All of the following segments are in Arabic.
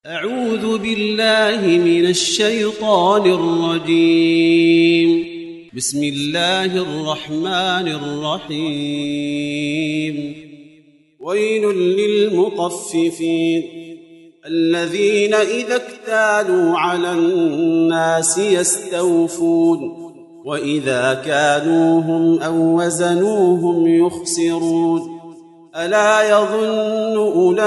أعوذ بالله من الشيطان الرجيم. بسم الله الرحمن الرحيم. ويل للمطففين الذين إذا اكتالوا على الناس يستوفون وإذا كانوهم أو وزنوهم يخسرون ألا يظن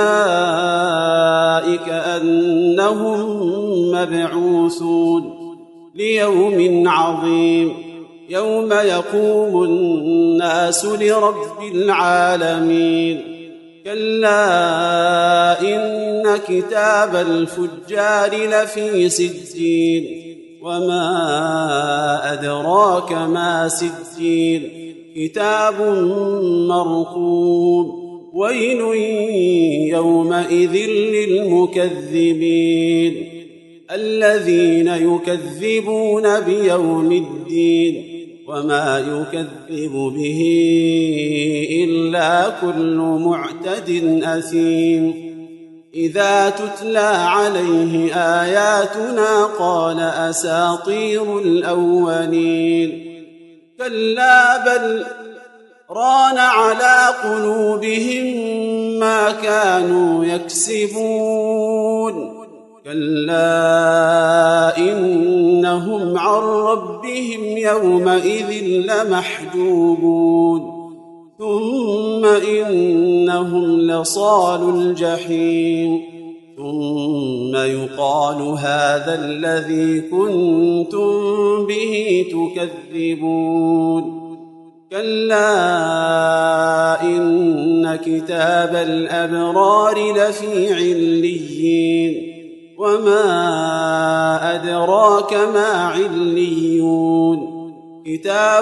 أولئك أنهم مبعوثون ليوم عظيم يوم يقوم الناس لرب العالمين. كلا إن كتاب الفجار لفي سجين وما أدراك ما سجين كتاب مرقوم. ويل يومئذ للمكذبين الذين يكذبون بيوم الدين وما يكذب به إلا كل معتد أثيم. إذا تتلى عليه آياتنا قال أساطير الأولين. كلا بل ران على قلوبهم ما كانوا يكسبون. كلا إنهم عن ربهم يومئذ لمحجوبون ثم إنهم لصالوا الجحيم ثم يقال هذا الذي كنتم به تكذبون. كلا إن كتاب الأبرار لفي عليين وما أدراك ما عليون كتاب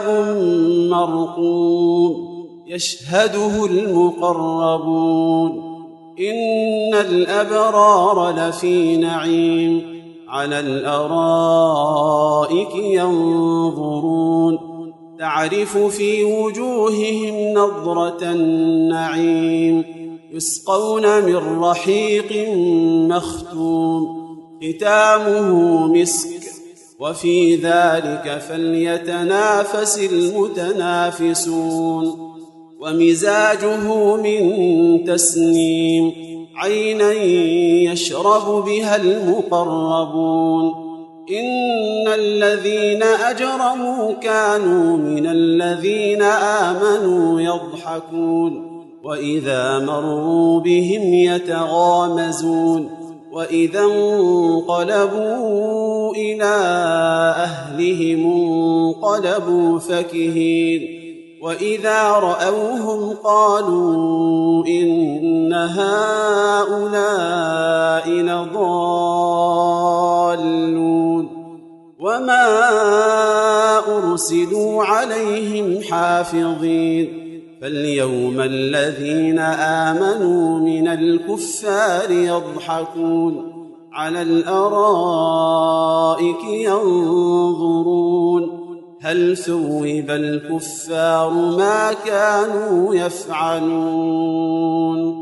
مرقوم يشهده المقربون. إن الأبرار لفي نعيم على الأرائك ينظرون تعرف في وجوههم نضرة النعيم يسقون من رحيق مختوم ختامه مسك وفي ذلك فليتنافس المتنافسون. ومزاجه من تسنيم عينا يشرب بها المقربون. إن الذين أجرموا كانوا من الذين آمنوا يضحكون وإذا مروا بهم يتغامزون وإذا انقلبوا إلى أهلهم انقلبوا فكهين وإذا رأوهم قالوا إن هؤلاء لضالون وما أرسلوا عليهم حافظين. فاليوم الذين آمنوا من الكفار يضحكون على الأرائك ينظرون هل ثوب الكفار ما كانوا يفعلون.